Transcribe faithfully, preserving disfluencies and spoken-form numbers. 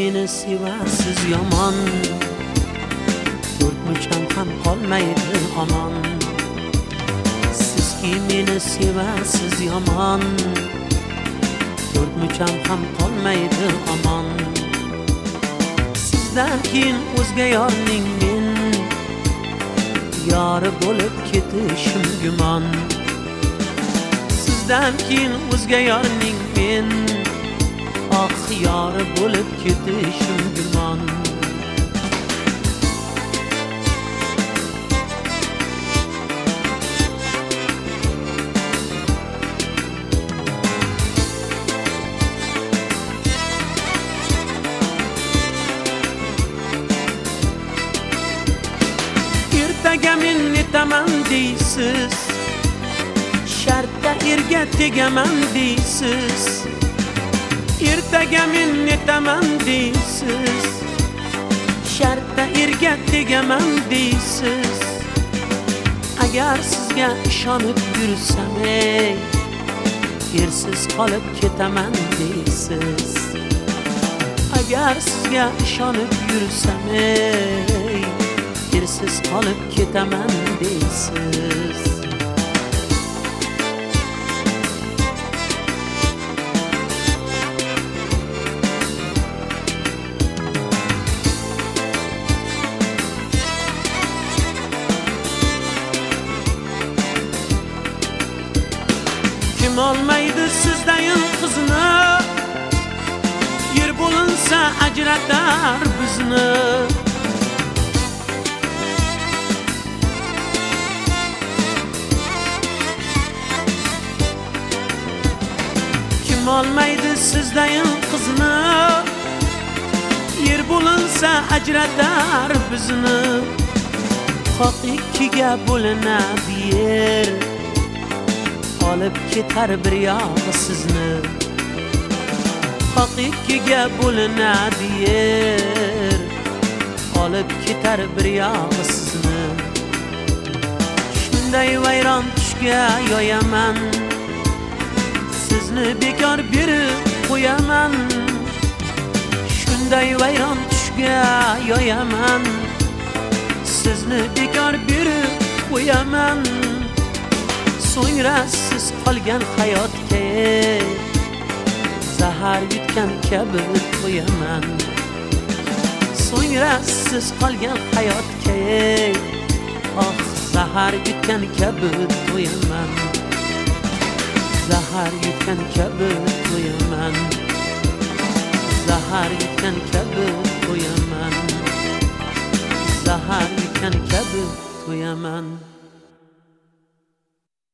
meni sevasiz yomon, to'rt mucham ham qolmaydi omon. Sizki meni sevasiz yomon, to'rt mucham ham qolmaydi omon. Sizdan keyin o'zga yorning men yori bo'lib ketishim gumon. Sizdan keyin o'zga yorning men ah yori bo'lib ketishim gumon. Ertaga men netaman deysiz, shartda erga tegaman deysiz. Ertaga men netaman deysiz, shartda erga tegaman deysiz. Agar sizga ishonib yursam ey, ersiz qolib ketaman deysiz. Agar sizga ishonib yursam ey, ersiz qolib ketaman deysiz. Kim olmaydi sizdayin qizni, yer bo'linsa ajratar bizni. Kim olmaydi sizdayin qizni, yer bo'linsa ajratar bizni. Qoq ikkiga bo'linadi yer, olib ketar bir yog'i sizni. Qoq ikkiga bo'linadi yer, olib ketar bir yog'i sizni. Shunday vayron tushga yo'yaman, sizni bekor berib qo'yaman. Shunday vayron tushga yo'yaman, sizni bekor berib qo'yaman. So'ngra siz qolgan hayotga zahar yutgan kabi qo'yaman. So'ngra siz qolgan hayotga oh zahar yutgan kabi qo'yaman. Zahar yutgan kabi qo'yaman. Zahar yutgan kabi qo'yaman. Zahar yutgan kabi qo'yaman.